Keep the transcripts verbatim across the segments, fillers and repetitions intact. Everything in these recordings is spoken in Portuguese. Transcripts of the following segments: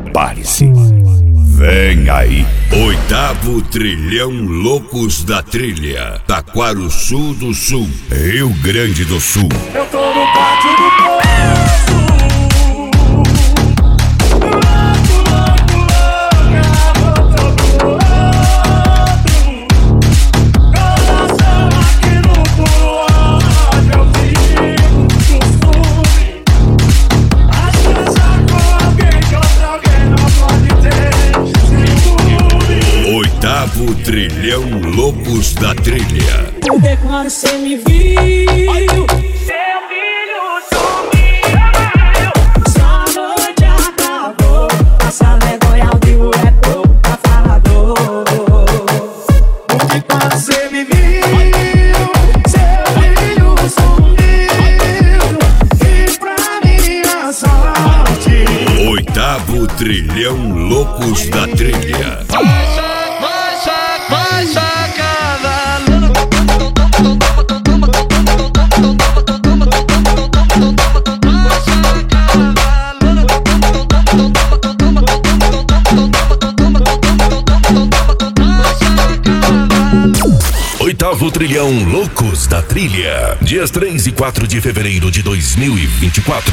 Prepare-se. Vem aí, oitavo trilhão loucos da trilha. Taquarussu do Sul, Rio Grande do Sul. Eu tô no pátio do povo. Oitavo trilhão loucos da trilha. Porque quando cê me viu, seu filho sumiu. Sua noite acabou. Essa vergonha ao vivo é pouco pra falador. Porque quando cê me viu, seu filho sumiu. E pra minha sorte, Oitavo trilhão loucos da trilha. Vai sacada. Oitavo trilhão loucos da trilha. Dias três e quatro de fevereiro de dois mil e vinte e quatro.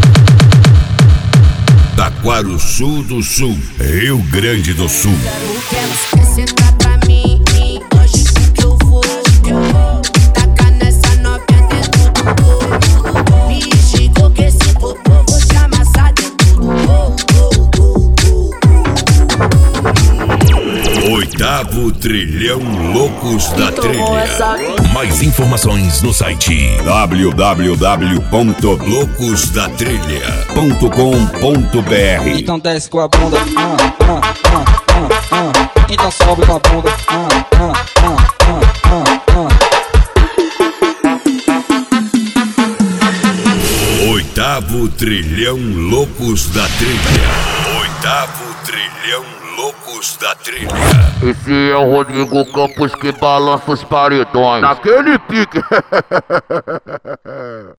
Taquarussu do Sul, Rio Grande do Sul. Oitavo trilhão loucos da trilha. Mais informações no site w w w ponto loucos da trilha ponto com ponto b r. Então desce com a bunda, ah, ah, ah, ah, ah. Então sobe com a bunda, ah, ah, ah, ah, ah, ah. Oitavo trilhão loucos da trilha. Oitavo trilhão loucos da trilha. Esse é o Rodrigo Campos que balança os paredões. Naquele pique.